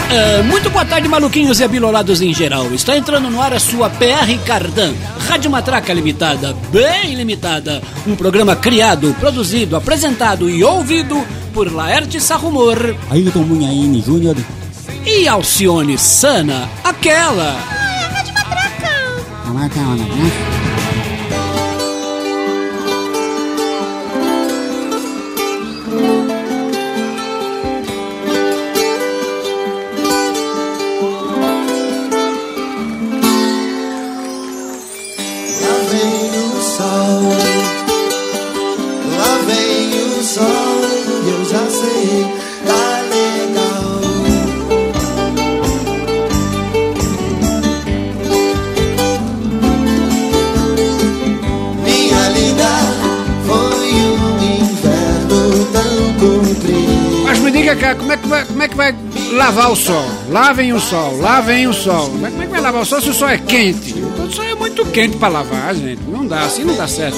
Muito boa tarde, maluquinhos e abilolados em geral. Está entrando no ar a sua PR Cardan, Rádio Matraca Limitada, bem limitada. Um programa criado, produzido, apresentado e ouvido por Laerte Sarrumor, Ayrton Munhaine Júnior e Alcione Sana, aquela. Ai, a Rádio Matraca. A marca onda, né? Como é que vai lavar o sol? Lá vem o sol, lá vem o sol. Como é que vai lavar o sol se o sol é quente? Então o sol é muito quente pra lavar, gente. Não dá, assim não dá certo,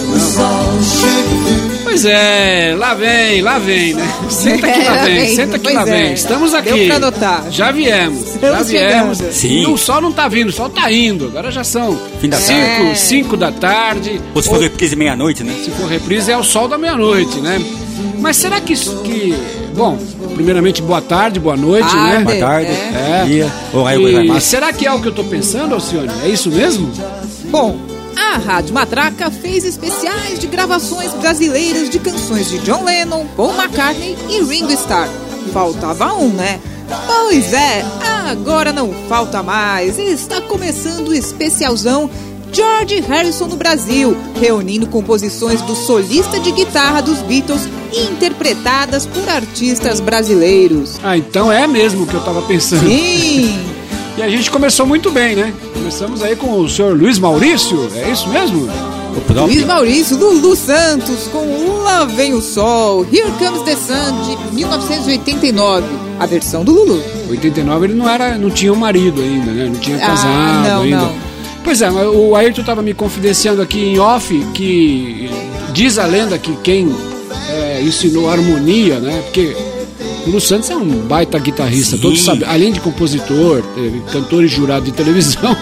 não. Pois é, lá vem, né? Senta que lá vem, senta que lá vem. Estamos aqui. Deu pra notar. Já viemos. Sim. O sol não tá vindo, o sol tá indo. Agora já são Fim da 5 da tarde. Ou se for reprise meia-noite, né? Se for reprise é o sol da meia-noite, né? Mas será que bom, primeiramente boa tarde, boa noite, né? Boa tarde, dia. E será que é o que eu tô pensando, Alcione? É isso mesmo? Bom, a Rádio Matraca fez especiais de gravações brasileiras de canções de John Lennon, Paul McCartney e Ringo Starr. Faltava um, né? Pois é, agora não falta mais. Está começando o especialzão George Harrison no Brasil, reunindo composições do solista de guitarra dos Beatles interpretadas por artistas brasileiros. Ah, então é mesmo o que eu tava pensando. Sim! E a gente começou muito bem, né? Começamos aí com o senhor Luiz Maurício, é isso mesmo? Luiz Maurício, Lulu Santos, com Lá Vem o Sol, Here Comes the Sun, de 1989, a versão do Lulu. 89 ele não tinha um marido ainda, né? Não tinha casado ainda. Não. Pois é, o Ayrton estava me confidenciando aqui em off que diz a lenda que quem ensinou harmonia, né? Porque o Lulu Santos é um baita guitarrista, Sim. todos sabem, além de compositor, cantor e jurado de televisão.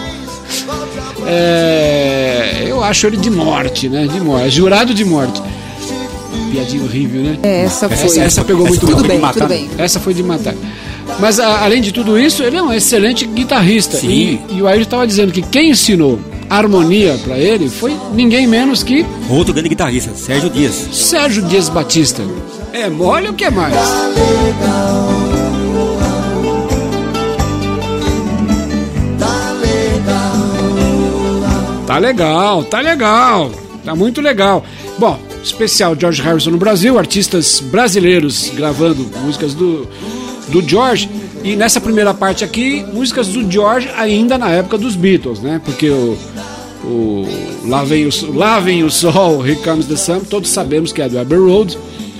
Eu acho ele de morte, né? De morte, jurado de morte. Piadinha horrível, né? Essa pegou muito tudo bem. bem, tudo bem. Essa foi de matar. Mas além de tudo isso, ele é um excelente guitarrista. Sim. E o Ayrton estava dizendo que quem ensinou harmonia para ele foi ninguém menos que Outro grande guitarrista, Sérgio Dias. Sérgio Dias Batista. É mole ou o que é mais? Tá legal. Tá muito legal. Bom, especial George Harrison no Brasil, artistas brasileiros gravando músicas do George. E nessa primeira parte aqui, músicas do George ainda na época dos Beatles, né? Porque o Lá Vem o Sol, Here Comes the Sun, todos sabemos que é do Abbey Road.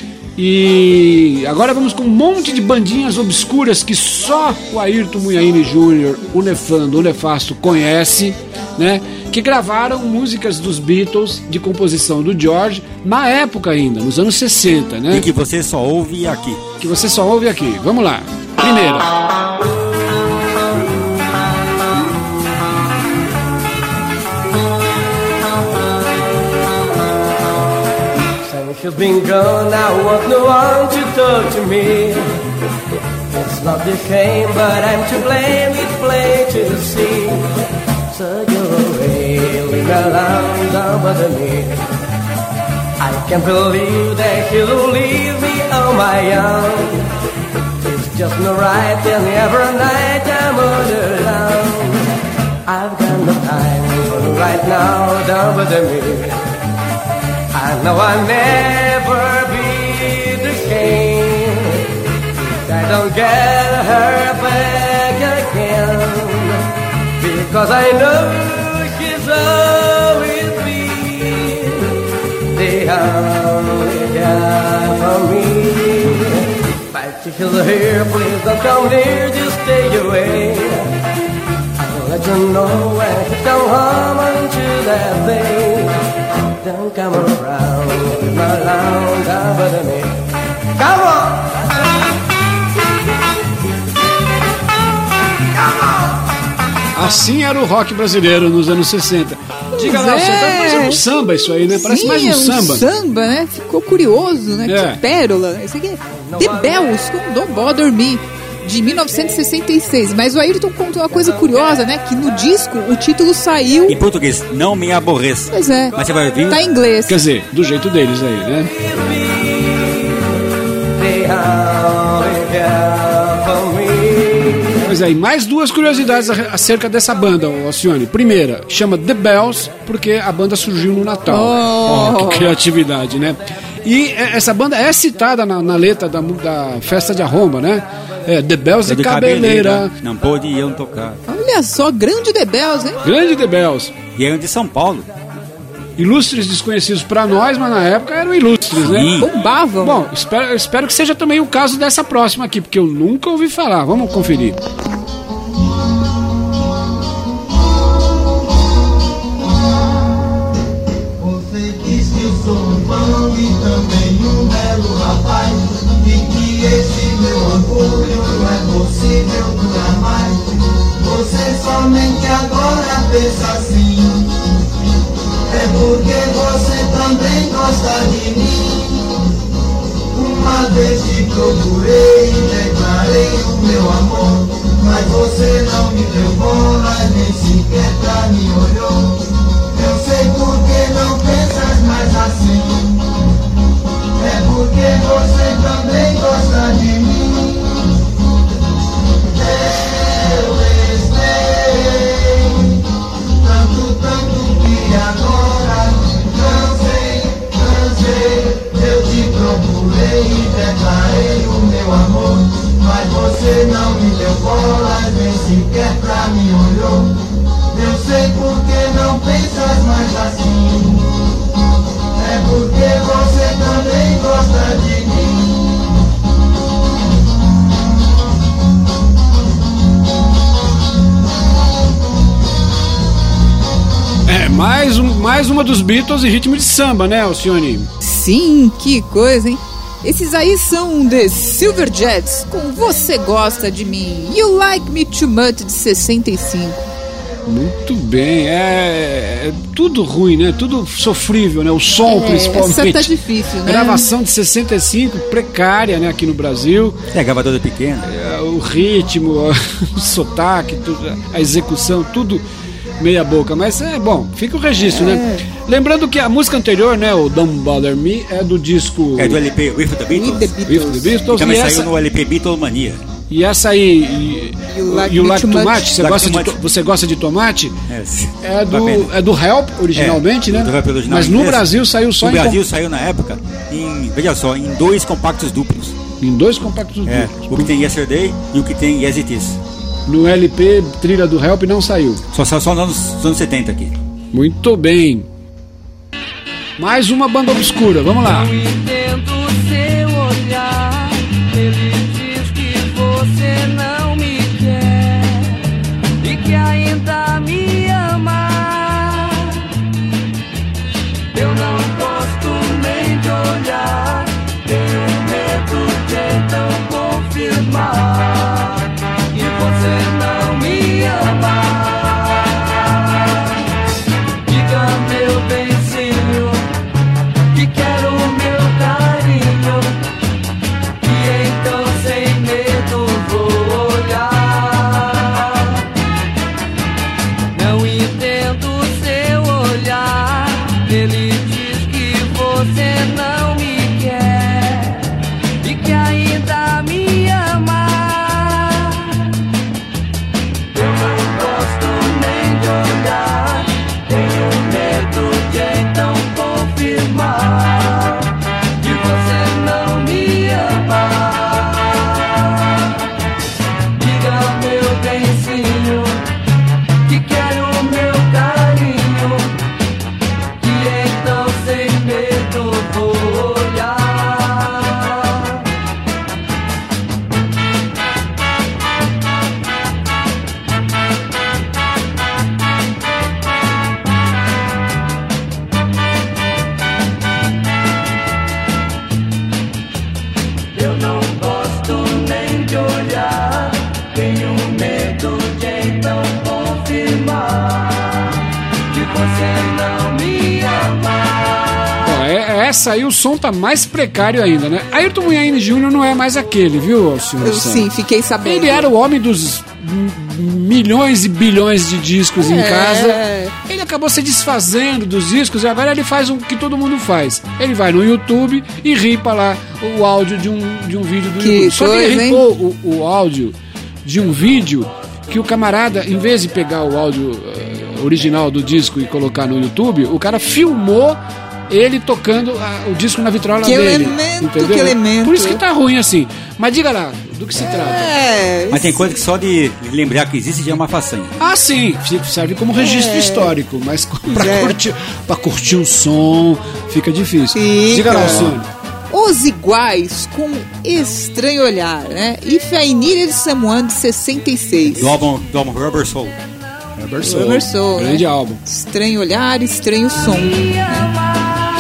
E agora vamos com um monte de bandinhas obscuras que só o Ayrton Munhaine Júnior, o Nefando, o Nefasto conhece, né? Que gravaram músicas dos Beatles de composição do George na época ainda, nos anos 60, né? E que você só ouve aqui. Vamos lá. Primeira. You've been gone, I want no one to talk to me. It's not the shame, but I'm to blame, it's plain to see. So you're away, leave me alone, don't bother me. I can't believe that you'll leave me on my own. It's just not right, and every night I'm all alone. I've got no time, right now, don't bother me. I know I'll never be the same if I don't get her back again, because I know she's always been the only guy for me. But if you're here, please don't come near, just stay away. I'll let you know when you come home until that day. Don't come around with my lounge over me. Come on! Assim era o rock brasileiro nos anos 60. Diga lá, você tá parecendo um samba isso aí, né? Parece mais um samba. Samba, né? Ficou curioso, né? Que pérola. Esse aqui é The Bells com Don't Bother Me, de 1966. Mas o Ayrton contou uma coisa curiosa, né? Que no disco o título saiu em português, Não Me Aborreça. Pois é. Mas você vai ouvir? Tá em inglês. Quer dizer, do jeito deles aí, né? Pois é, e mais duas curiosidades acerca dessa banda, Alcione. Primeira, chama The Bells, porque a banda surgiu no Natal. Que criatividade, né? E essa banda é citada na letra da festa de Arromba, né? The Bells de Cabeleira. Não podiam tocar. Olha só, grande The Bells, hein? Grande The Bells. E eram de São Paulo. Ilustres desconhecidos pra nós, mas na época eram ilustres, né? Bombavam. Bom, espero que seja também o caso dessa próxima aqui, porque eu nunca ouvi falar. Vamos conferir. Você diz que eu sou um bom e também um belo rapaz, e que esse meu orgulho não é possível durar mais. Você somente agora pensa assim. É porque você também gosta de mim. Uma vez te procurei e declarei o meu amor, mas você não me deu bola, nem sequer pra mim olhou. Eu sei por que não pensas mais assim. É porque você também gosta de mim. Eu esperei tanto que agora cansei. Eu te procurei e declarei o meu amor, mas você não me deu bola, nem sequer pra mim olhou. Eu sei por que não pensas mais assim. É porque você também gosta de mim. Mais uma dos Beatles em ritmo de samba, né, Alcione? Sim, que coisa, hein? Esses aí são The Silverjets com Você Gosta de Mim, You Like Me Too Much, de 65. Muito bem, é tudo ruim, né? Tudo sofrível, né? O som, principalmente. Essa tá difícil, né? Gravação de 65, precária, né? Aqui no Brasil. A gravadora pequena. O ritmo, o sotaque, a execução, tudo meia boca. Mas bom, fica o registro, né? Lembrando que a música anterior, né? O Don't Bother Me, é do disco... É do LP With the Beatles. With the Beatles. Também saiu no LP Beatlemania. E essa aí, You Like Too Much, você gosta de tomate? É do Help, originalmente, né? Do Help original, mas no Brasil saiu só no Brasil saiu na época, veja só, em 2 compactos duplos. Em 2 compactos duplos. O que tem Yesterday e o que tem Yes It Is. No LP trilha do Help não saiu. Só saiu nos anos 70 aqui. Muito bem. Mais uma banda obscura, vamos lá. Não entendo seu olhar, ele diz que você não me quer e que ainda me ama. Eu não gosto nem de olhar, tenho medo de então confirmar que você não me ama. Diga, meu benzinho, que quero o meu carinho, e então sem medo vou olhar. Não entendo seu olhar, ele diz que você não me quer e que ainda me ama. essa aí o som tá mais precário ainda, né? Ayrton Munhaine Jr. não é mais aquele, viu, Alcione? Eu sim, fiquei sabendo. Ele era o homem dos milhões e bilhões de discos em casa. Ele acabou se desfazendo dos discos e agora ele faz o que todo mundo faz. Ele vai no YouTube e ripa lá o áudio de um vídeo do YouTube. Só que ele ripou o áudio de um vídeo que o camarada, em vez de pegar o áudio original do disco e colocar no YouTube, o cara filmou ele tocando o disco na vitrola dele. Entendeu? Que elemento. Por isso que tá ruim assim. Mas diga lá, do que se trata? Mas tem coisa que só de lembrar que existe já é uma façanha. Ah, sim, serve como registro histórico, mas pra curtir o som fica difícil. Diga lá, Alcione. Os Iguais com Estranho Olhar, né? If I Needed Someone, de 66. Do álbum Rubber Soul. Rubber Soul, grande né? álbum. Estranho Olhar, Estranho Som, né?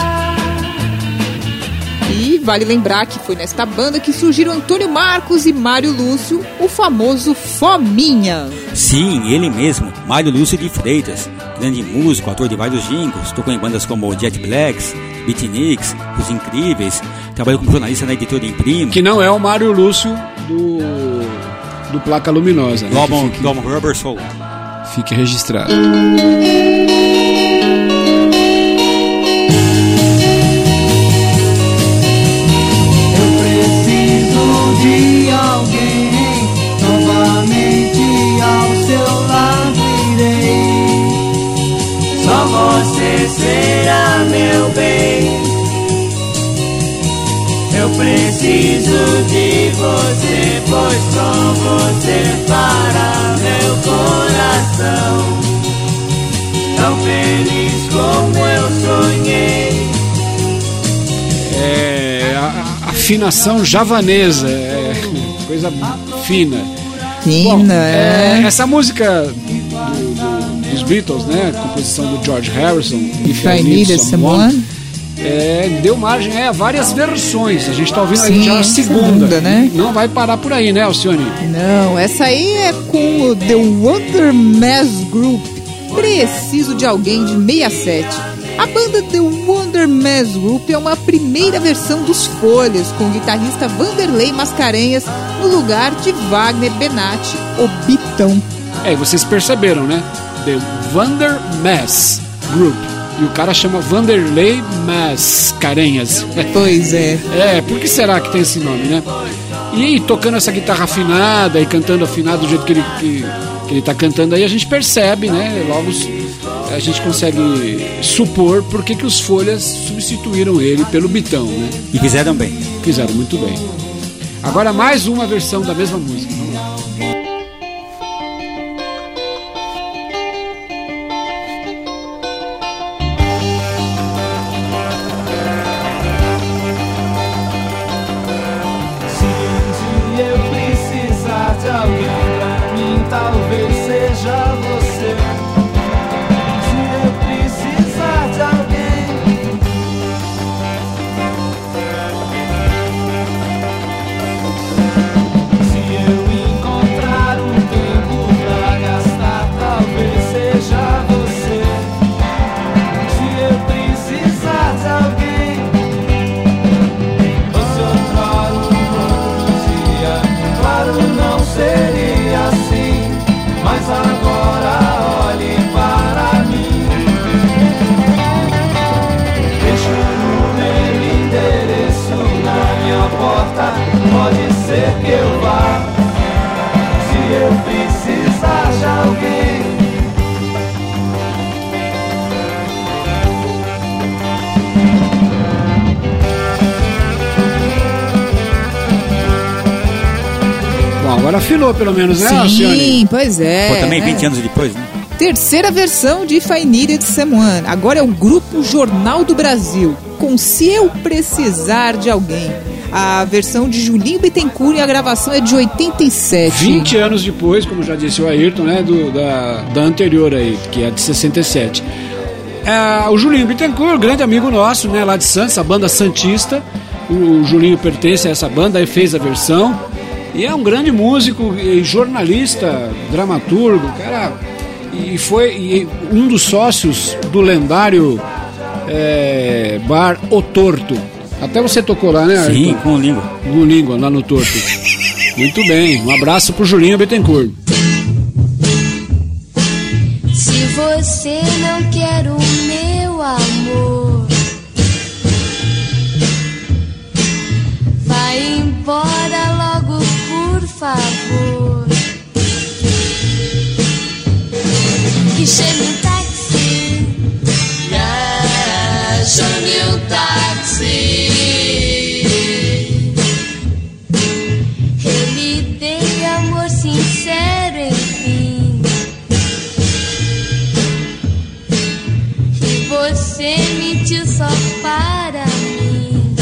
E vale lembrar que foi nesta banda que surgiram Antônio Marcos e Mário Lúcio, o famoso Fominha. Sim, ele mesmo, Mário Lúcio de Freitas, grande músico, ator de vários jingles, tocou em bandas como Jet Blacks, Beatniks, Os Incríveis, trabalhou como jornalista na editora Imprimo. Que não é o Mário Lúcio do Placa Luminosa. Do álbum Rubber Soul. Fique registrado. De alguém, novamente ao seu lado irei. Só você será meu bem. Eu preciso de você, pois com você para meu coração. Tão feliz como eu sonhei. Afinação javanesa, coisa fina. Bom, essa música dos Beatles, né, composição do George Harrison, If I Needed Someone, deu margem a várias versões. A gente tá ouvindo aí já a segunda, né? Não vai parar por aí, né, Alcione? Não, essa aí é com o The Wonder Mass Group, Preciso de Alguém, de 67. A banda The Wonder Mass Group é uma primeira versão dos Folhas, com o guitarrista Vanderlei Mascarenhas no lugar de Wagner Benatti, o Bitão. E vocês perceberam, né? The Wonder Mass Group. E o cara chama Vanderlei Mascarenhas. Pois é. Por que será que tem esse nome, né? E tocando essa guitarra afinada e cantando afinado do jeito que ele tá cantando aí, a gente percebe, né? Logo a gente consegue supor por que os Folhas substituíram ele pelo Bitão, né? E fizeram bem. Fizeram muito bem. Agora mais uma versão da mesma música. Vamos lá. Se um dia eu precisar de alguém, pra mim talvez seja você. Pode ser que eu vá, se eu precisar de alguém. Bom, agora afinou pelo menos, né, Sim, Alcione? Pois é. Pô, também 20 anos depois, né? Terceira versão de If I Needed Someone. Agora é o grupo Jornal do Brasil, com Se Eu Precisar de Alguém. A versão de Julinho Bittencourt e a gravação é de 87. 20 anos depois, como já disse o Ayrton, né, da anterior aí, que é de 67. O Julinho Bittencourt, grande amigo nosso, né, lá de Santos, a banda Santista. O Julinho pertence a essa banda, aí fez a versão. E é um grande músico e jornalista, dramaturgo, cara. E foi um dos sócios do lendário Bar O Torto. Até você tocou lá, né, Arthur? Sim, com língua. Com língua, lá no Torto. Muito bem, um abraço pro Julinho Bittencourt. Se você não quer o meu amor, vai embora logo, por favor. E chame um táxi. Chame um táxi. Eu lhe dei amor sincero, enfim. E você mentiu só para mim.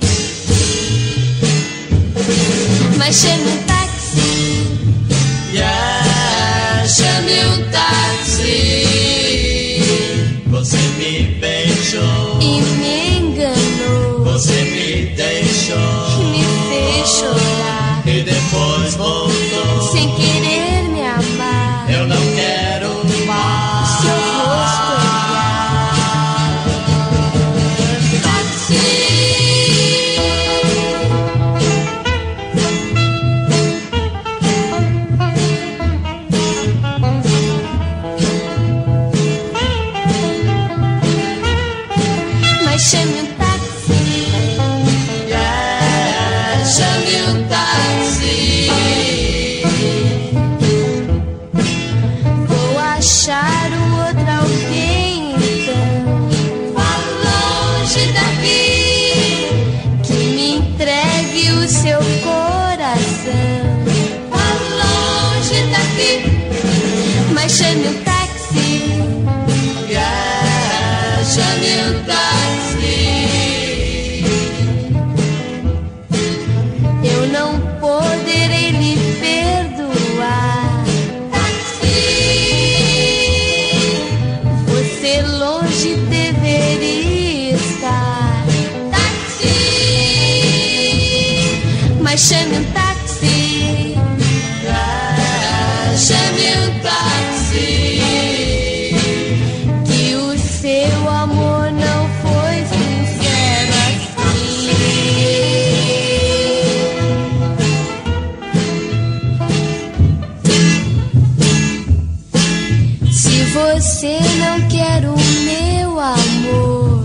Mas chame um táxi. Chame um táxi. Você me beijou E me enganou. Você me deixou Me fez chorar. E depois voltou Sem querer me amar. Eu não quero mais Seu rosto olhar. Táxi. Mas chame um táxi. Chame um táxi. Vou achar um outro alguém então. Vá longe daqui. Que me entregue o seu coração. Vá longe daqui. Mas chame um táxi. Chame um táxi. Eu não poderei lhe perdoar. Táxi. Você longe deveria estar. Táxi. Mas chame um táxi. Chame um táxi. Que o seu amor não foi sincero assim. Se você não quer o meu amor,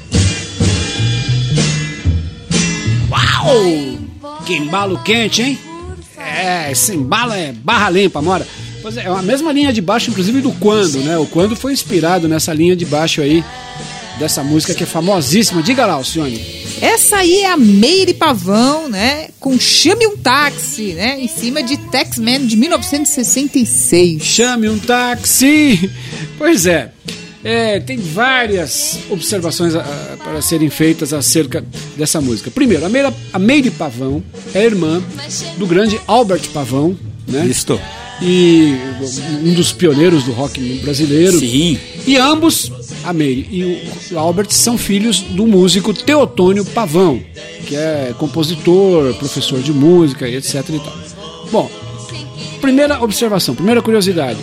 Uau! Que embalo quente, hein? Esse embalo é barra limpa, mora. Pois é a mesma linha de baixo, inclusive, do Quando, né? O Quando foi inspirado nessa linha de baixo aí, dessa música que é famosíssima. Diga lá, Alcione. Essa aí é a Meire Pavão, né? Com Chame um Táxi, né? Em cima de Taxman de 1966. Chame um táxi! Pois é. Tem várias observações para serem feitas acerca dessa música. Primeiro, a Meire Pavão é irmã do grande Albert Pavão, né? Isto. E um dos pioneiros do rock brasileiro. Sim. E ambos, a Meire e o Albert, são filhos do músico Teotônio Pavão, que é compositor, professor de música e etc e tal. Bom, primeira observação, primeira curiosidade.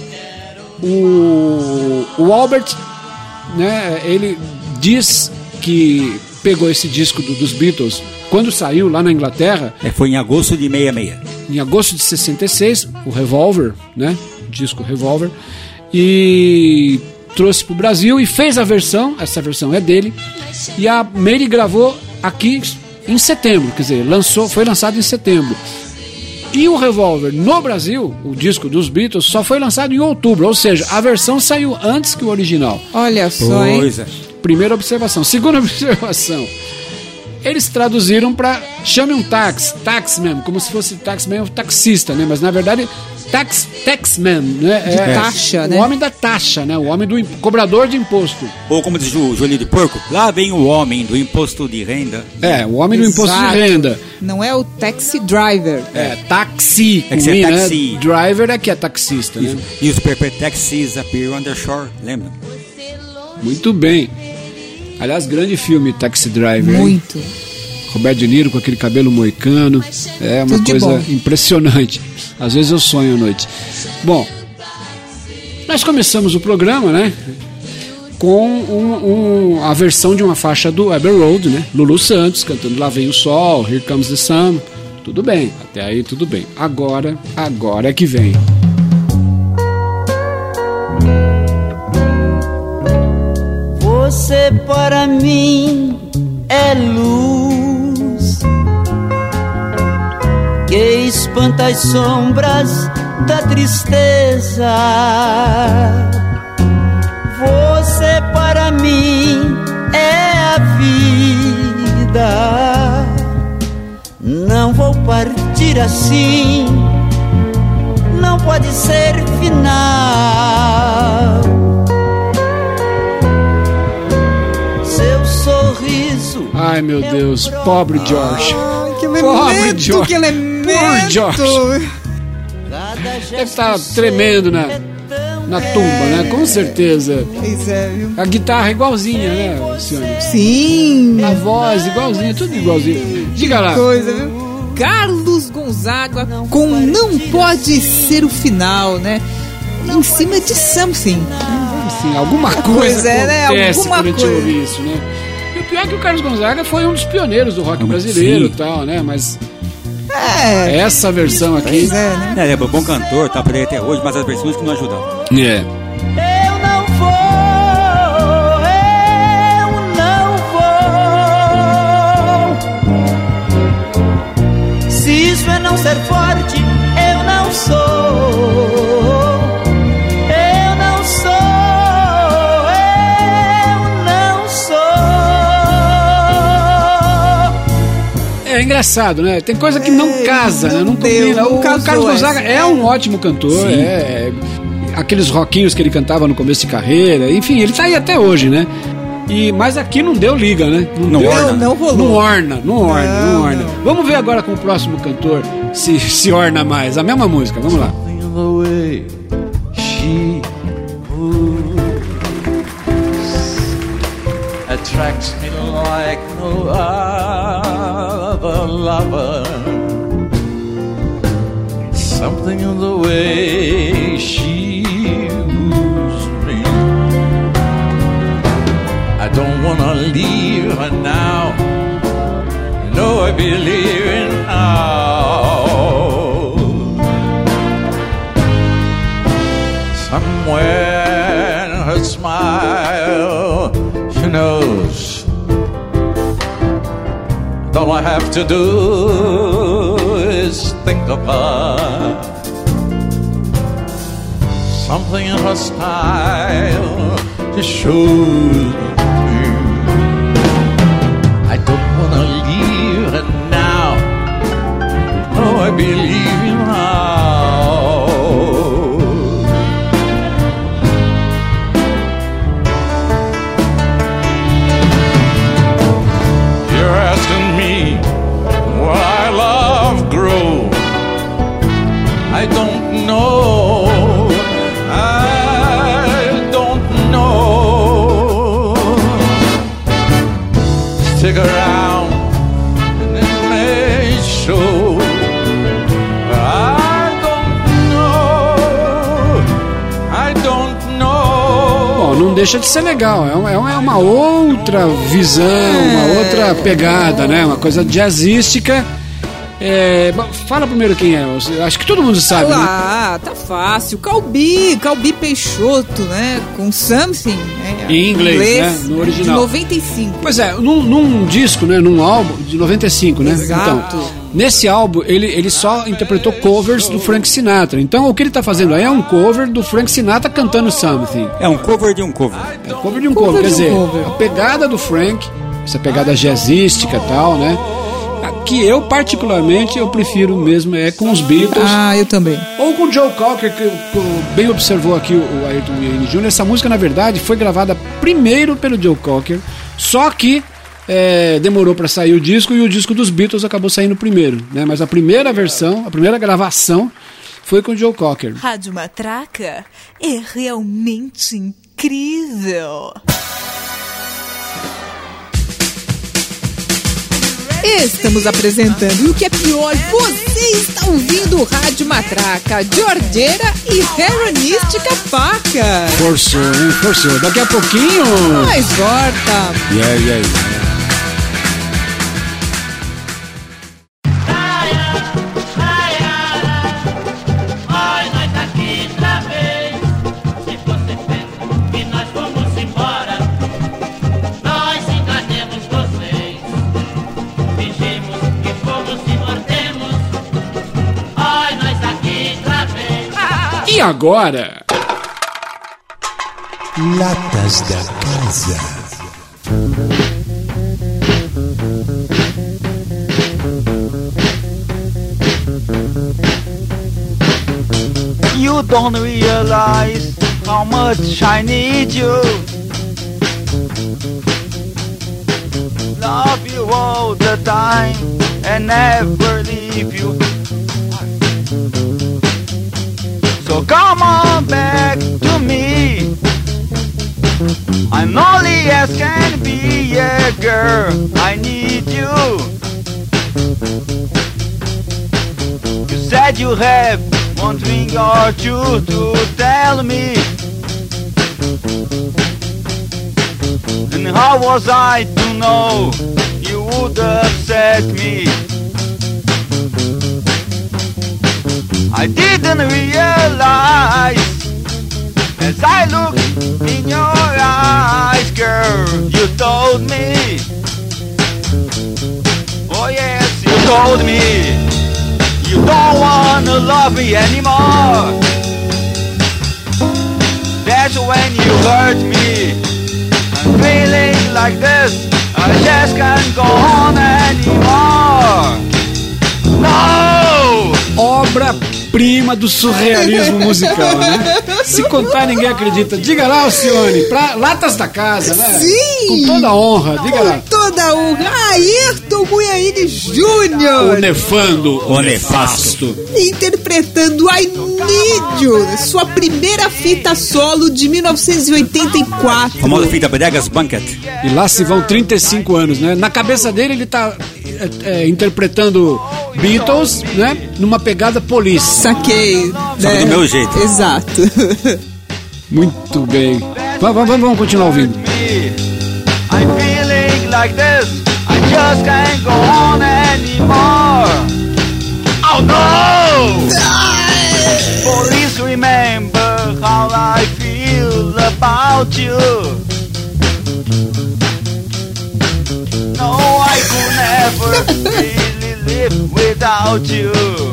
O Albert, né, ele diz que pegou esse disco dos Beatles quando saiu lá na Inglaterra. Foi em agosto de 66. Em agosto de 66, o Revolver, né, o disco Revolver, e trouxe para o Brasil e fez a versão, essa versão é dele, e a Meire gravou aqui em setembro, quer dizer, foi lançado em setembro. E o Revolver no Brasil, o disco dos Beatles, só foi lançado em outubro, ou seja, a versão saiu antes que o original. Olha só, hein? Pois é. Primeira observação. Segunda observação. Eles traduziram para chame um táxi mesmo, como se fosse taxman, um taxista, né? Mas na verdade, taxman, né? Taxa, né? O homem da taxa, né? O homem do cobrador de imposto. Ou como diz o Joelho de Porco, lá vem o homem do imposto de renda. O homem do imposto de renda. Não é o taxi driver. Taxi. É que é taxi. Né? Driver é que é taxista, né? E os perfect taxis appear on the shore, lembra? Muito bem. Aliás, grande filme Taxi Driver. Muito. Hein? Robert De Niro com aquele cabelo moicano. É uma coisa impressionante. Às vezes eu sonho à noite. Bom, nós começamos o programa, né? com a versão de uma faixa do Abbey Road, né? Lulu Santos cantando Lá Vem o Sol, Here Comes the Sun. Tudo bem, até aí tudo bem. Agora é que vem. Você para mim é luz que espanta as sombras da tristeza. Você para mim é a vida. Não vou partir assim, não pode ser final. Seu sorriso. Ai meu Deus, pobre George. Que elemento, pobre George. Que elemento. Pobre George. Deve estar tremendo na tumba, né? Com certeza. Pois é, viu? A guitarra é igualzinha, né, Luciano? Sim. A voz igualzinha, tudo igualzinho. Diga lá. Coisa, viu? Carlos Gonzaga com Não Pode Ser o Final, né? Em cima de Something. Sim, alguma coisa né? acontece Alguma quando a gente coisa. ouve isso, né? E o pior é que o Carlos Gonzaga foi um dos pioneiros do rock brasileiro e tal, né? Mas essa versão aqui... Pois é, né? É bom cantor, tá por aí até hoje, mas as versões que não ajudam. É. Eu não vou. Se isso é não ser forte, eu não sou. É engraçado, né? Tem coisa que não casa, né? Não combina. O Carlos Gonzaga é um ótimo cantor, aqueles rockinhos que ele cantava no começo de carreira, enfim, ele tá aí até hoje, né? Mas aqui não deu liga, né? Não rolou. Não orna. Vamos ver agora com o próximo cantor se orna mais. A mesma música, vamos lá. Attracts me like no other lover. Something in the way she moves me. I don't wanna leave her now. No, I believe in now. Somewhere in her smile, she knows all I have to do is think of her. Something in her style just shows me I don't wanna leave her now. Oh, I believe in her. I don't know, Stick around and it may show. I don't know. Bom, não deixa de ser legal, é uma outra visão, uma outra pegada, né? Uma coisa jazzística. Fala primeiro quem é. Acho que todo mundo sabe, né? Tá fácil. Calbi Peixoto, né? Com Something, né? Em inglês, né? No original. De 95. Pois é, num disco, né? Num álbum de 95, né? Exato. Então, nesse álbum, ele só interpretou covers do Frank Sinatra. Então, o que ele tá fazendo aí é um cover do Frank Sinatra cantando Something. É um cover de um cover. É um cover de um cover. Quer dizer, a pegada do Frank, essa pegada jazzística e tal, né? Que eu, particularmente, eu prefiro mesmo com os Beatles. Eu também. Ou com o Joe Cocker, que bem observou aqui o Ayrton Wayne Jr. Essa música, na verdade, foi gravada primeiro pelo Joe Cocker, só que demorou para sair o disco, e o disco dos Beatles acabou saindo primeiro, né? Mas a primeira versão, a primeira gravação foi com o Joe Cocker. Rádio Matraca é realmente incrível. Estamos apresentando, e o que é pior, você está ouvindo o Rádio Matraca, Jorgeira e Heronística Faca. Forçou, hein? Forçou. Daqui a pouquinho... Mais volta. Yeah. E agora? Latas da Casa. You don't realize how much I need you. Love you all the time and never leave you. So come on back to me. I'm lonely as can be, yeah girl, I need you. You said you have one thing or two to tell me. And how was I to know you would upset me? I didn't realize as I looked in your eyes, girl, you told me. Oh yes, you told me you don't wanna love me anymore. That's when you hurt me. I'm feeling like this, I just can't go on anymore. No! Obra-prima do surrealismo musical, né? Se contar, ninguém acredita. Diga lá, Alcione, pra Latas da Casa, né? Sim! Com toda a honra, diga lá. Com toda a honra, Ayrton Munhaine Júnior. O nefando, o nefasto. Interpretando I Need You, sua primeira fita solo de 1984. Famosa fita Bregas Banquet. E lá se vão 35 anos, né? Na cabeça dele, ele tá interpretando Beatles, né? Numa pegada Police. Saquei. Só que do meu jeito. Exato. Muito bem. Vamos continuar ouvindo. I'm feeling like this, I just can't go on anymore. Oh no! Please remember how I feel about you. No, I could never really live without you.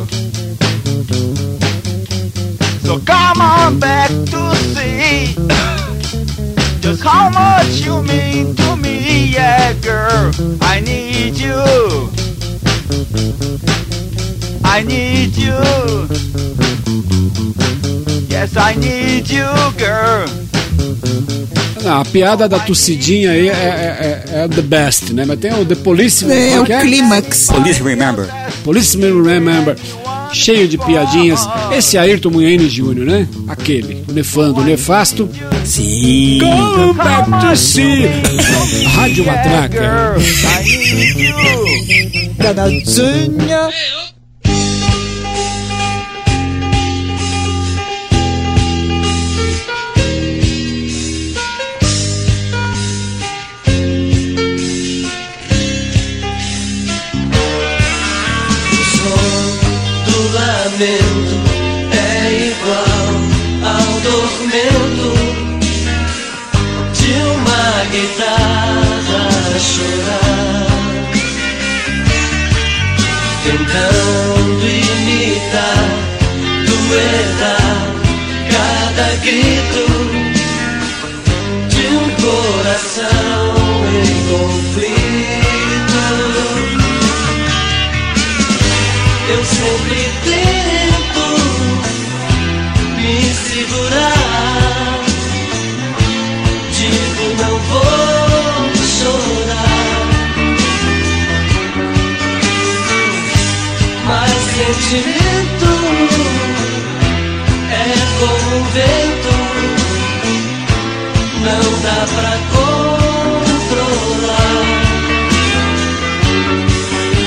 So come on back to see just how much you mean to me, yeah girl, I need you. I need you. Yes, I need you, girl. A piada da tossidinha aí é the best, né? Mas tem o The Police... É o clímax. Police Remember. Policeman Remember. Cheio de piadinhas. Esse Ayrton Munhaine Júnior, né? Aquele. O nefando, o nefasto. Sim. Come back to see. Rádio Matraca. Danadinha. É igual ao tormento de uma guitarra a chorar, tentando imitar, duelar cada grito de um coração em conflito. Eu sempre tento me segurar, digo não vou chorar, mas sentimento é como um vento, não dá pra controlar.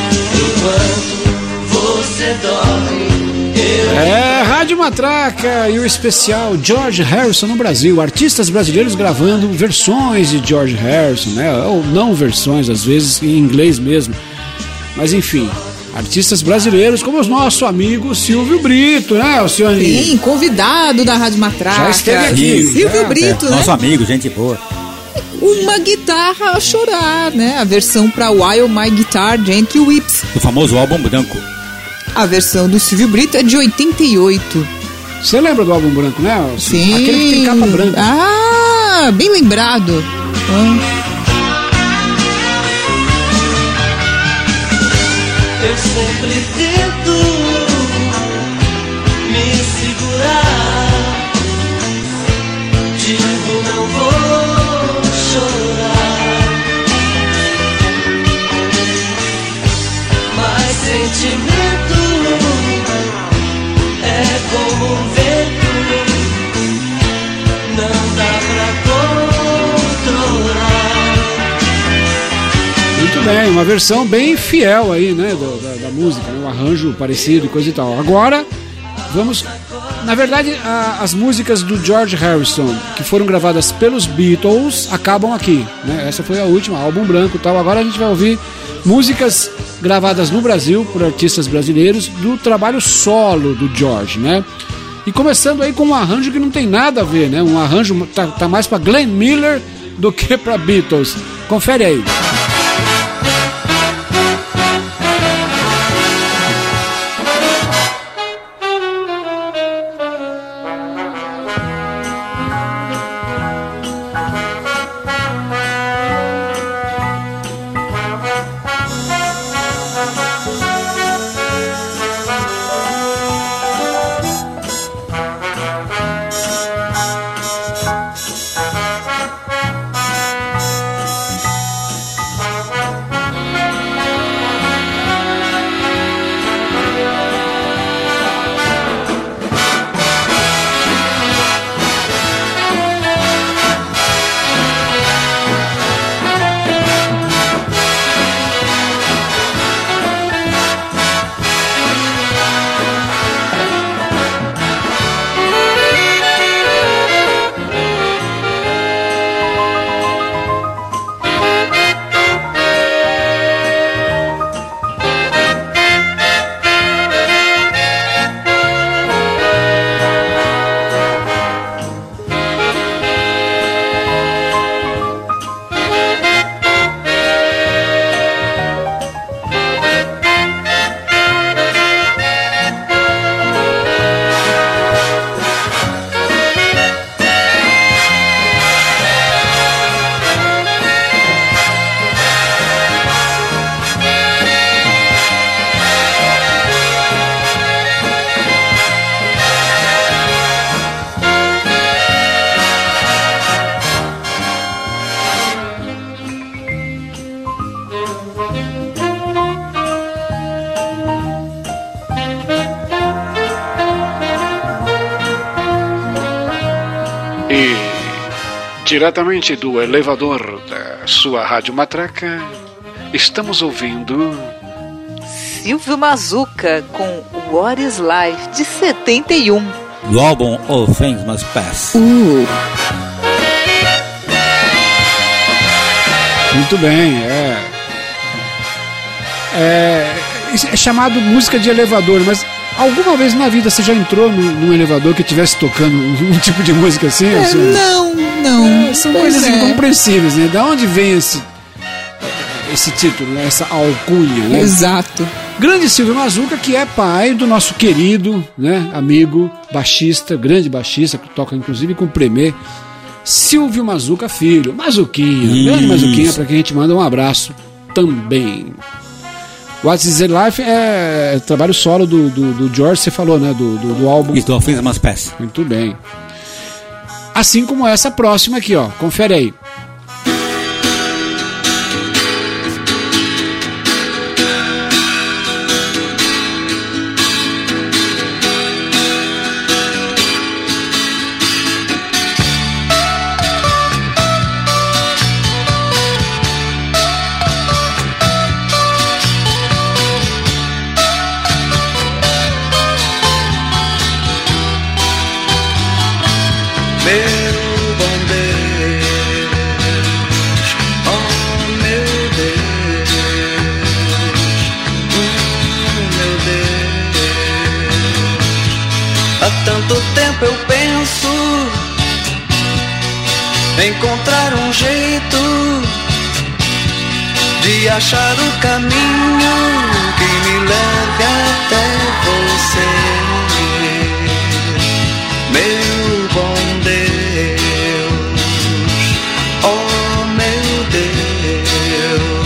Rádio Matraca e o especial George Harrison no Brasil. Artistas brasileiros gravando versões de George Harrison, né? Ou não versões, às vezes em inglês mesmo. Mas enfim, artistas brasileiros como o nosso amigo Silvio Brito, né, Alcione? Sim, convidado da Rádio Matraca. Já esteve aqui. Silvio Brito, né? Nosso amigo, gente boa. Uma guitarra a chorar, né? A versão para While My Guitar Gently Weeps. Do famoso álbum branco. A versão do Silvio Brito é de 88. Você lembra do álbum branco, né? Sim. Aquele que tem capa branca. Ah, bem lembrado. Eu sempre tento me segurar. Digo, não vou chorar. Mas sentimento é como um vento, não dá pra controlar. Muito bem, uma versão bem fiel aí, né, da música, né, um arranjo parecido e coisa e tal. Agora, vamos... Na verdade, as músicas do George Harrison, que foram gravadas pelos Beatles, acabam aqui, né? Essa foi a última, álbum branco e tal. Agora a gente vai ouvir músicas gravadas no Brasil por artistas brasileiros do trabalho solo do George, né? E começando aí com um arranjo que não tem nada a ver, né? Um arranjo tá mais para Glenn Miller do que para Beatles. Confere aí. Diretamente do elevador da sua Rádio Matraca, estamos ouvindo Silvio Mazuca com What is Life, de 71. Do álbum All Things Must Pass. Muito bem, é chamado música de elevador, mas alguma vez na vida você já entrou num elevador que estivesse tocando um tipo de música assim? Não. São coisas incompreensíveis, né? Da onde vem esse título, né? Essa alcunha, né? Exato. Grande Silvio Mazuca, que é pai do nosso querido, né, amigo, baixista, grande baixista, que toca inclusive com o Premier, Silvio Mazuca Filho, Mazuquinha, grande Mazuquinha, para quem a gente manda um abraço também. What is Life é trabalho solo do George, você falou, né, do álbum. Isso, do All Things Must Pass. Muito bem. Assim como essa próxima aqui, ó, confere aí. meu bom Deus, oh meu Deus, meu Deus. Há tanto tempo eu penso encontrar um jeito de achar o caminho que me leve até você, meu bom Deus, oh meu Deus,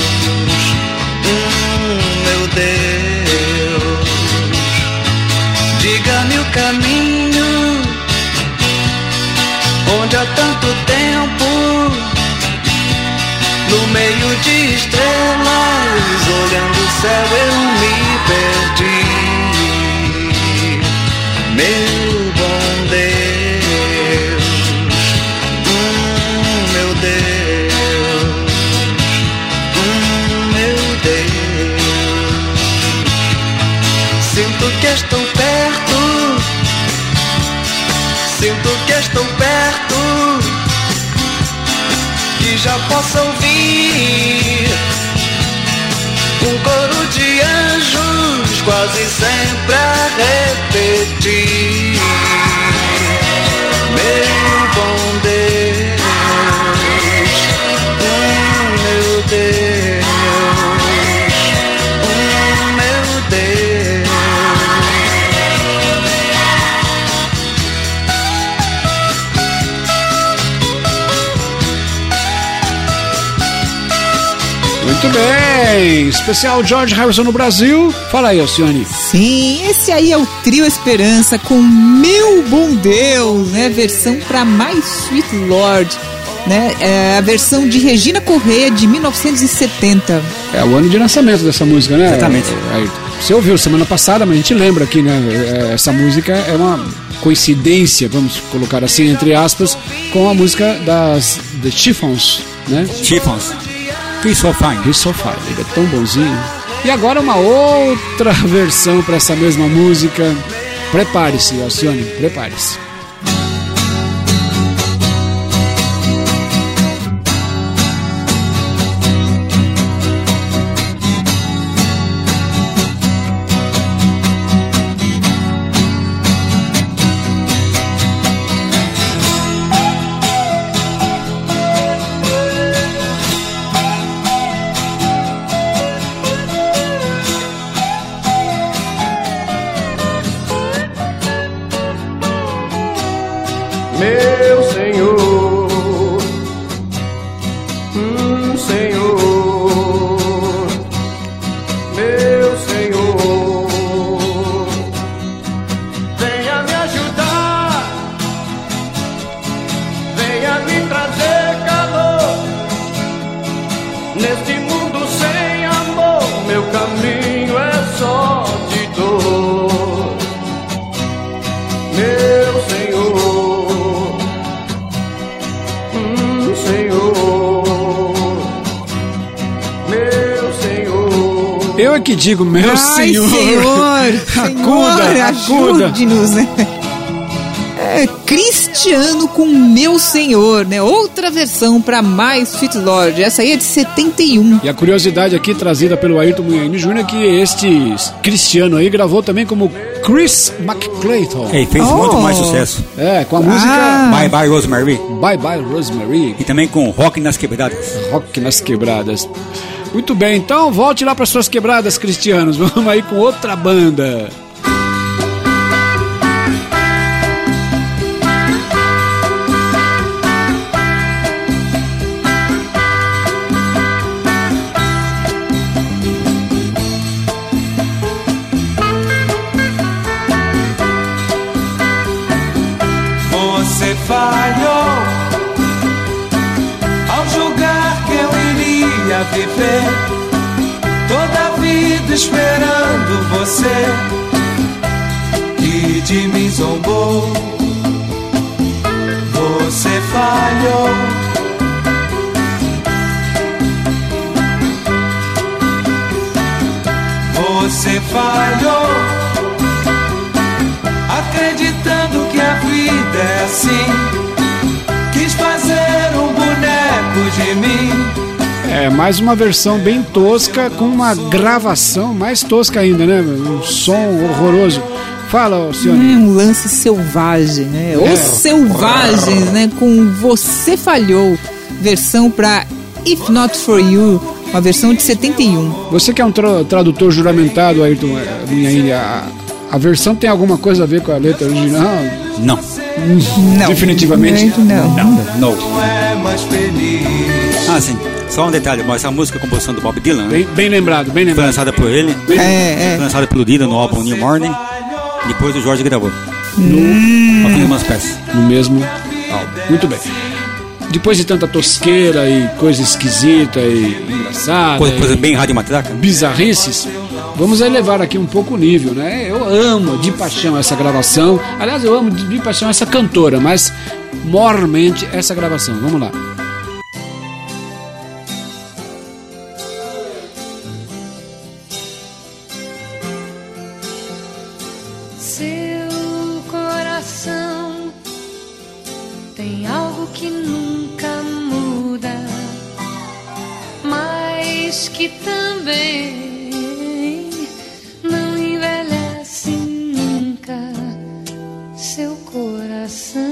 meu Deus. Diga-me o caminho onde há tanto tempo, no meio de estrelas, olhando o céu eu me perdi, meu bom Deus, meu Deus, meu Deus. Sinto que estou perto, sinto que estou perto, que já posso ouvir um coro de anjos quase sempre a repetir, meu bom Deus, meu Deus, meu Deus. Muito bem, especial George Harrison no Brasil. Fala aí, Alcione. Sim, esse aí é o Trio Esperança com Meu Bom Deus, né? Versão para My Sweet Lord, né? É a versão de Regina Correia de 1970. É o ano de lançamento dessa música, né? Exatamente. Você ouviu semana passada, mas a gente lembra aqui, né? Essa música é uma coincidência, vamos colocar assim, entre aspas, com a música das The Chiffons, né? Chiffons. He's so fine. He's so fine. Ele é tão bonzinho. E agora uma outra versão para essa mesma música. Prepare-se, Alcione, prepare-se. Meu Senhor, Senhor, meu Senhor, venha me ajudar, venha me trazer calor, neste mundo sem amor, meu caminho é só de dor, meu Senhor. Eu é que digo, meu Senhor. Ajude-nos, né? Cristiano com Meu Senhor, né? Outra versão para My Sweet Lord. Essa aí é de 71. E a curiosidade aqui trazida pelo Ayrton Munhaine Jr. é que este Cristiano aí gravou também como Chris McClayton. E fez muito mais sucesso. Com a música Bye Bye Rosemary. Bye Bye Rosemary. E também com Rock nas Quebradas. Rock nas Quebradas. Muito bem, então volte lá para suas quebradas, cristianos. Vamos aí com outra banda. Você falhou ao julgar que eu iria viver toda a vida esperando você, e de mim zombou. Você falhou. Você falhou, acreditando que a vida é assim, mais uma versão bem tosca com uma gravação mais tosca ainda, né? Um som horroroso. Fala, senhor. Um lance selvagem, né? Os Selvagens, né? Com Você Falhou, versão para If Not For You, uma versão de 71. Você que é um tradutor juramentado, Ayrton Munhaine, a versão tem alguma coisa a ver com a letra original? Não. Definitivamente não. Ah, sim. Só um detalhe, mas essa música é a composição do Bob Dylan. Bem lembrado, bem lembrado. Foi lançada por ele. Foi lançada pelo Dylan no álbum New Morning. Depois o George gravou. No mesmo álbum. Muito bem. Depois de tanta tosqueira e coisa esquisita e engraçada, coisa bem rádio matraca, bizarrices, vamos elevar aqui um pouco o nível, né? Eu amo de paixão essa gravação. Aliás, eu amo de paixão essa cantora, mas mormente essa gravação. Vamos lá. Seu coração tem algo que nunca muda, mas que também não envelhece nunca. Seu coração.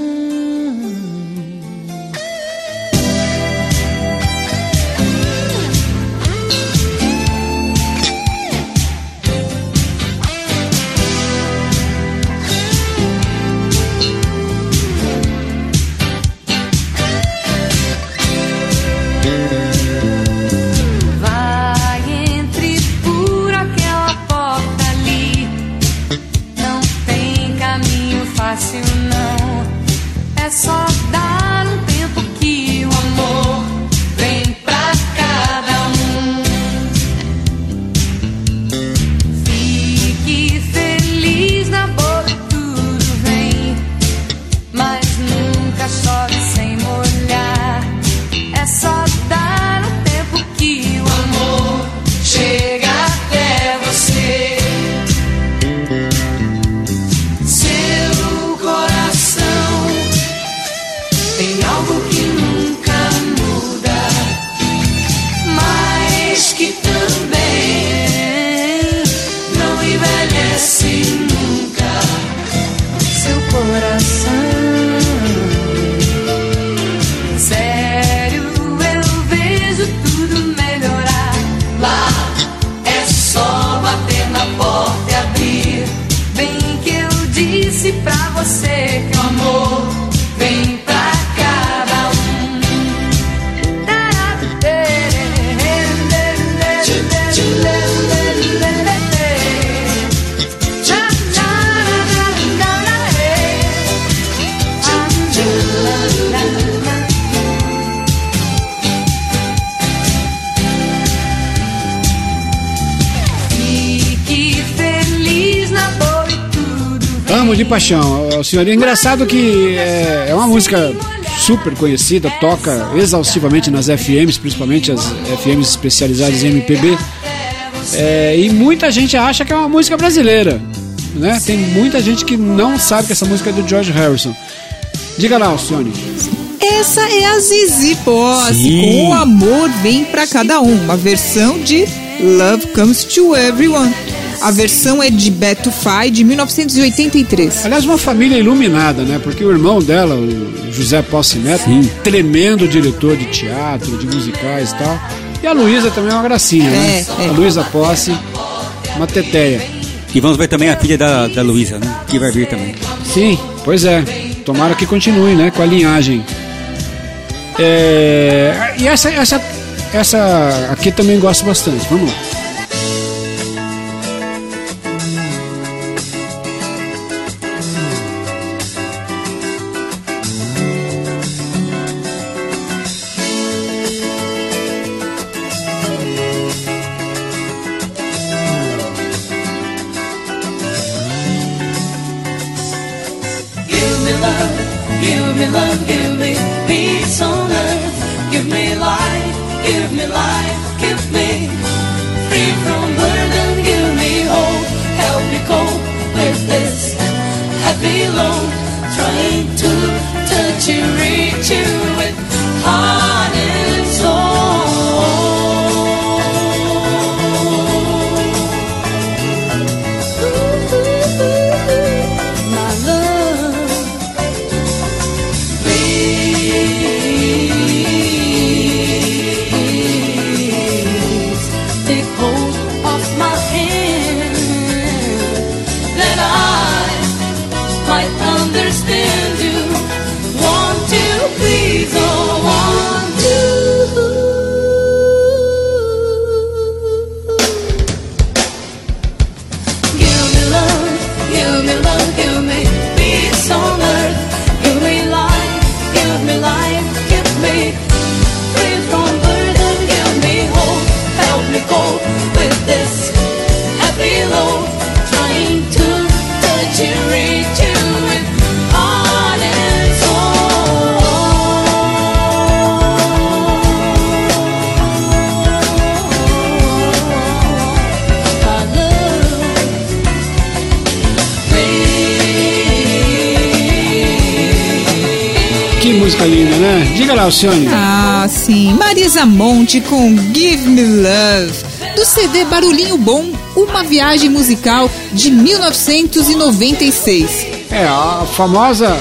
É só dar um tempo que o amor vem pra cada um. Fique feliz na boa e tudo vem, mas nunca chove sem molhar. É só dar um tempo que o amor chega até você. Tem algo que nunca muda, mas que também não envelhece nunca. Seu coração. Sério, eu vejo tudo melhorar. Lá é só bater na porta e abrir. Bem que eu disse pra você que o amor vem pra Amo de paixão. Senhor, é engraçado que é uma música super conhecida, toca exaustivamente nas FMs, principalmente as FMs especializadas em MPB. E muita gente acha que é uma música brasileira, né? Tem muita gente que não sabe que essa música é do George Harrison. Diga lá, Alcione. Essa é a Zizi Posse, com O Amor Vem Pra Cada Um, uma versão de Love Comes to Everyone. A versão é de Beto Fay, de 1983. Aliás, uma família iluminada, né? Porque o irmão dela, o José Posse Neto, tremendo diretor de teatro, de musicais e tal. E a Luísa também é uma gracinha, né? A Luísa Posse, uma teteia. E vamos ver também a filha da Luísa, né? Que vai vir também. Sim, pois é. Tomara que continue, né? Com a linhagem. E essa aqui também gosto bastante. Vamos lá. To reach you with heart and soul. Que música linda, né? Diga lá, Alcione. Ah, sim. Marisa Monte com Give Me Love, do CD Barulhinho Bom, uma viagem musical de 1996. A famosa...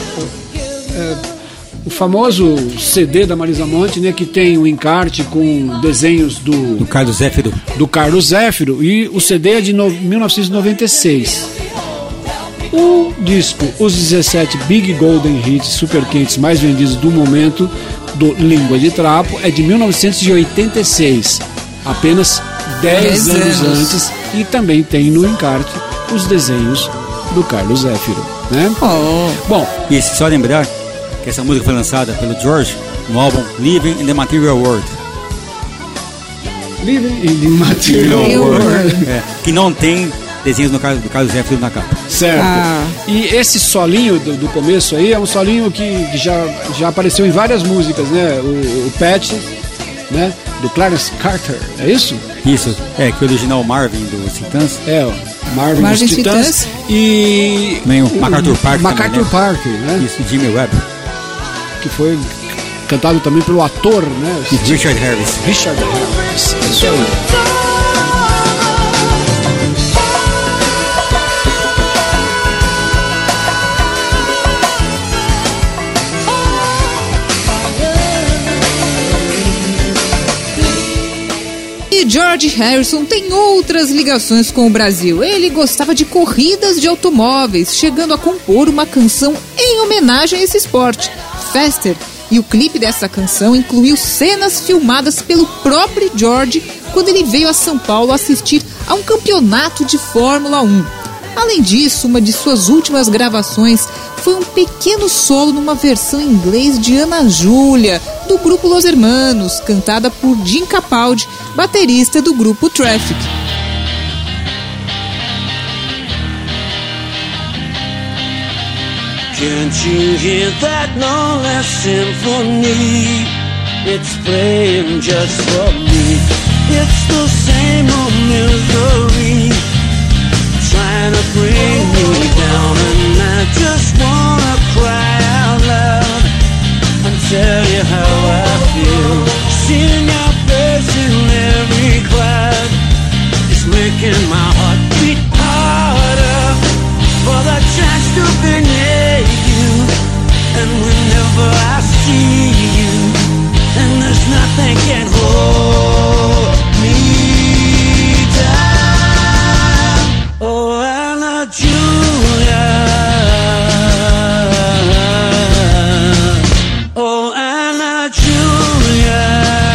o famoso CD da Marisa Monte, né, que tem um encarte com desenhos do Carlos Zéfiro. Do Carlos Zéfiro, e o CD é de 1996. O disco, os 17 Big Golden Hits super quentes mais vendidos do momento, do Língua de Trapo, é de 1986, apenas 10 anos antes, e também tem no encarte os desenhos do Carlos Zéfiro, né? Bom, e só lembrar que essa música foi lançada pelo George no álbum Living in the Material World. Living in the Material World. Que não tem desenhos do Carlos Zéfiro na capa. Certo. E esse solinho do começo aí é um solinho que já apareceu em várias músicas, né? O Patch, né? Do Clarence Carter, é isso? Isso, que o original Marvin do Titãs. O Marvin dos Titãs. E também o MacArthur Parker. MacArthur Parker, né? Isso, Jimmy Webb. Que foi cantado também pelo ator, né? Richard Harris. Richard Harris, é isso aí. E George Harrison tem outras ligações com o Brasil. Ele gostava de corridas de automóveis, chegando a compor uma canção em homenagem a esse esporte, Faster. E o clipe dessa canção incluiu cenas filmadas pelo próprio George quando ele veio a São Paulo assistir a um campeonato de Fórmula 1. Além disso, uma de suas últimas gravações foi um pequeno solo numa versão em inglês de Ana Júlia, do grupo Los Hermanos, cantada por Jim Capaldi, baterista do grupo Traffic. Can't you hear that no less symphony? It's playing just for me. It's the same old misery, trying to bring me down, and I just wanna cry out loud and tell you how I feel. Seeing your face in every cloud is making my heart beat harder for the chance to be near you. And whenever I see you, and there's nothing can hold me down. Oh, Anna Julia. Oh, Anna Julia.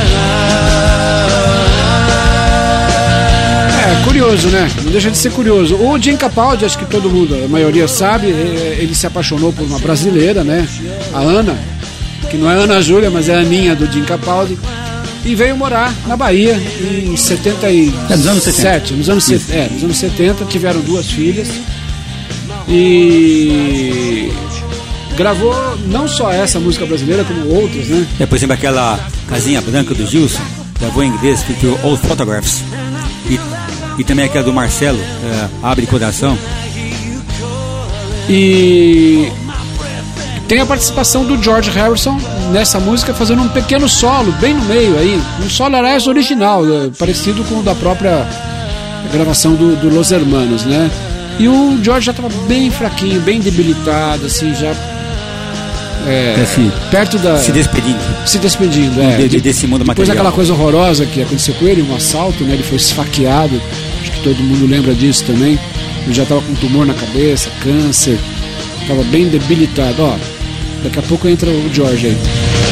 Curioso, né? Não deixa de ser curioso. O Jim Capaldi, acho que todo mundo, a maioria sabe, ele se apaixonou por uma brasileira, né? A Ana, que não é Ana Júlia, mas é a Aninha do Jim Capaldi, e veio morar na Bahia em 77. Nos anos 70. Nos anos 70, tiveram 2 filhas e gravou não só essa música brasileira, como outras, né? Por exemplo, aquela Casinha Branca do Gilson, gravou em inglês, que foi Old Photographs. E também aquela do Marcelo, Abre Coração. E tem a participação do George Harrison nessa música, fazendo um pequeno solo bem no meio aí, um solo aliás original, parecido com o da própria gravação do Los Hermanos, né? E o George já estava bem fraquinho, bem debilitado, assim, já perto da... Se despedindo, desse mundo material. Depois daquela coisa horrorosa que aconteceu com ele, um assalto, né? Ele foi esfaqueado, acho que todo mundo lembra disso também. Ele já estava com tumor na cabeça, câncer, estava bem debilitado. Ó, daqui a pouco entra o George aí.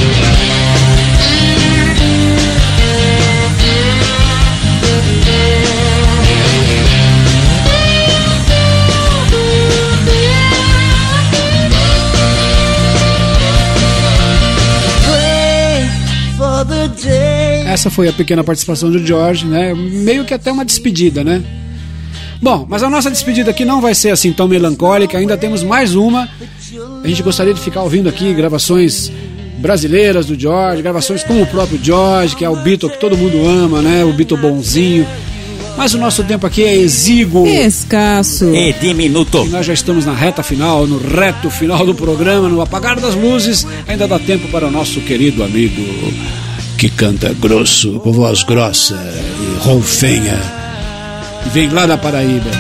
Essa foi a pequena participação do George, né? Meio que até uma despedida, né? Bom, mas a nossa despedida aqui não vai ser assim tão melancólica. Ainda temos mais uma. A gente gostaria de ficar ouvindo aqui gravações brasileiras do George, gravações com o próprio George, que é o Beatle que todo mundo ama, né? O Beatle bonzinho. Mas o nosso tempo aqui é exíguo. Escasso. E diminuto. E nós já estamos na reta final, no reto final do programa, no apagar das luzes. Ainda dá tempo para o nosso querido amigo que canta grosso, com voz grossa e ronfenha. E vem lá da Paraíba.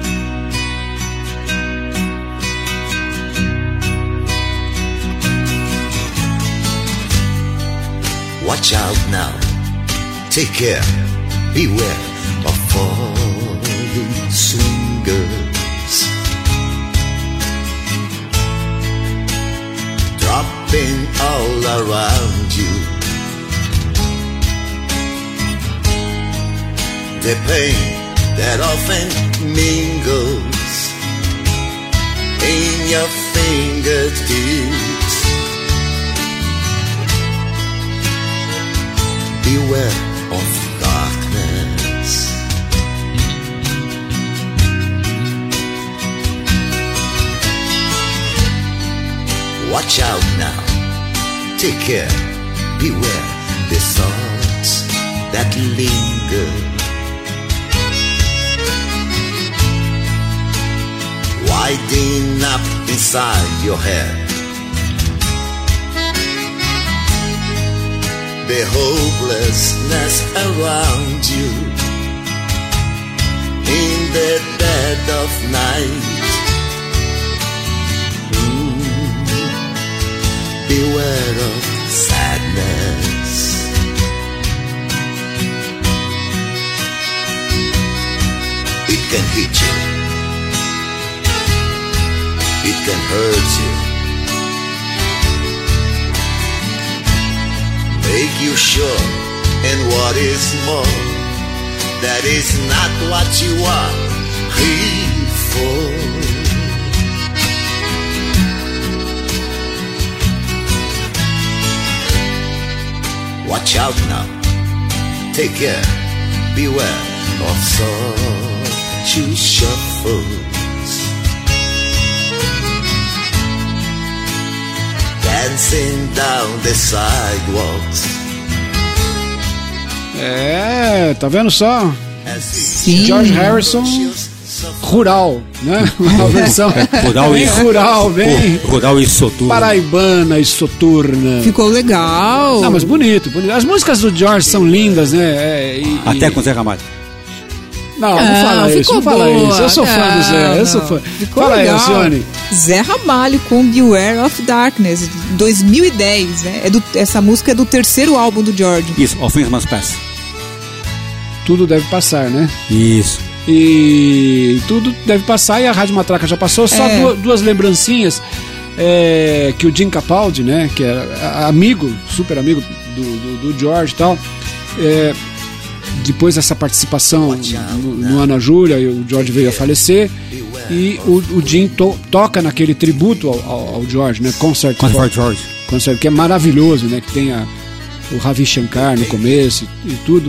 Watch out now, take care, beware of falling swingers, dropping all around you. The pain that often mingles in your fingertips. Beware of darkness. Watch out now, take care, beware the thoughts that linger, winding up inside your head. The hopelessness around you in the dead of night. Beware of sadness. It can hit you. It can hurt you. Make you sure, and what is more, that is not what you are here for. Watch out now, take care, beware of such shuffles, dancing down the sidewalks. É, tá vendo só? Sim. George Harrison rural, né? Uma versão bem rural, bem rural e soturna. Paraibana e soturna. Ficou legal. Não, mas bonito, bonito. As músicas do George são lindas, né? Até com o Zé Ramalho. Não fala isso, não fala isso. Eu sou fã do Zé, eu sou fã. Fala aí, Alcione. Zé Ramalho com Beware of Darkness, 2010, né? Essa música é do terceiro álbum do George. Isso, All Things Must Pass. Tudo deve passar, né? Isso. E tudo deve passar e a Rádio Matraca já passou. Só duas lembrancinhas que o Jim Capaldi, né? Que era amigo, super amigo do George e tal. Depois dessa participação no Ana Júlia, o George veio a falecer e o Jim toca naquele tributo ao George, né? Concert for George. Concert, que é maravilhoso, né? Que tem o Ravi Shankar no começo e tudo.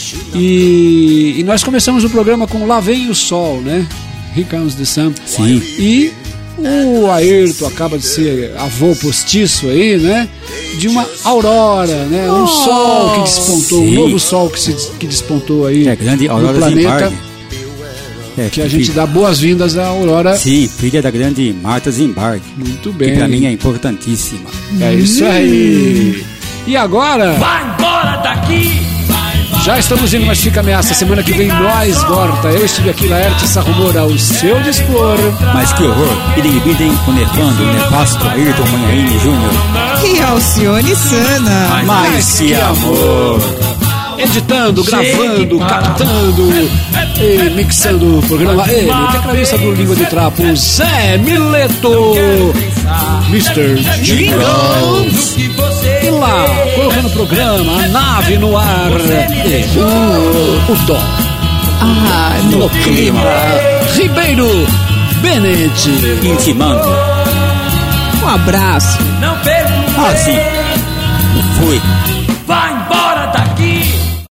E nós começamos o programa com Lá Vem o Sol, né? Here Comes the Sun. Sim. E o Ayrton acaba de ser avô postiço aí, né? De uma aurora, né? Um sol que despontou, um novo sol que despontou aí grande aurora no planeta. Zimbardi. Que a gente dá boas-vindas à Aurora. Sim, filha da grande Marta Zimbardi. Muito bem. Que pra mim é importantíssima. É isso aí. E agora? Vai embora daqui! Já estamos indo, mas fica ameaça. Semana que vem nós volta. Eu estive aqui, Laerte Sarrumor, ao seu dispor. Mas que horror! Iribidem, o Nefando, o Nefasto, Ayrton Manhaine Júnior. E Alcione Sana. Mas que amor! Editando, gravando, captando e mixando o programa. Ele, tecladista do Língua de Trapo, Zé Mileto, Mr. Jingles. E lá, colocando o programa, a nave no ar, o dó. No clima, Ribeiro Bennett. Intimando. Um abraço. Não perco. Assim.